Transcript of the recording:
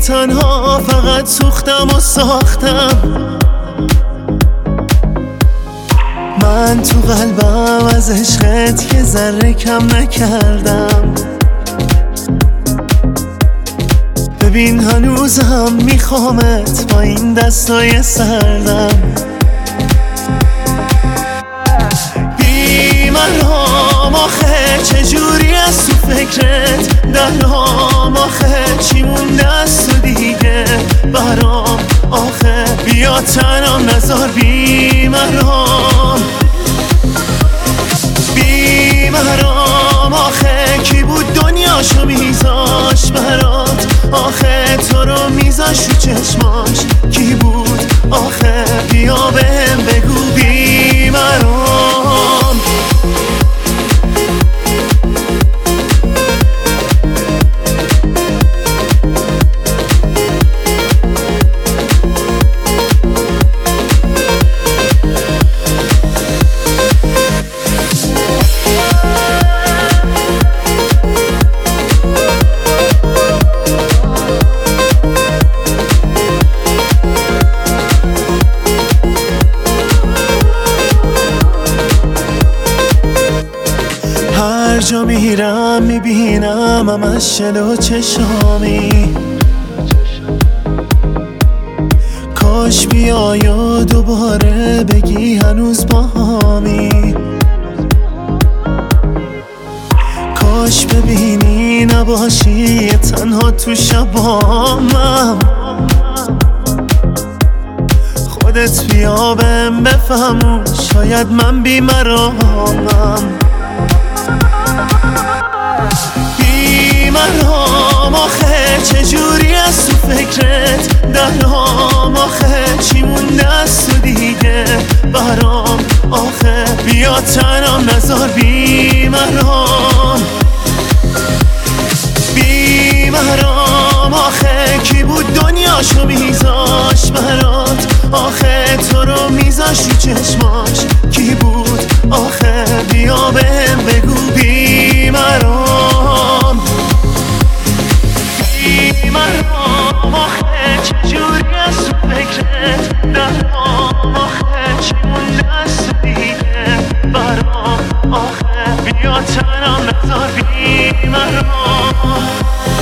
تنها فقط سوختم و ساختم. من تو قلبم از عشقت یه ذره کم نکردم. ببین هنوزم میخوامت با این دستای سردم. بیمرام آخه چجوری از تو فکرت دلام، آخه چی مونده از تو دیگه برام، آخه بیا تنم نزار. بیمرام بیمرام آخه کی بود دنیاشو میذاش برات، آخه تو رو میذاش رو چشماش کی بود، آخه بیا بهم بگو. بیمرام هر جا میرم میبینم همش جلو چشامی. کاش بیای و دوباره بگی هنوز باهامی. کاش ببینی نباشی تنها تو شبامم. خودت بیا بهم بفهم شاید من بیمرامم. بیمرام آخه چجوری از تو فکرت دلام، آخه چی مونده از تو دیگه برام، آخه بیا تنم نزار. بیمرام بیمرام آخه کی بود دنیاشو میذاش برات، آخه تو رو میذاش رو چشماش کی بود، آخه بیا بهم بگو. بیمرام بیمرام آخه چجوری از تو فکرت دلام، آخه چی مونده از تو دیگه برام، آخه بیا تنم نزار. بیمرام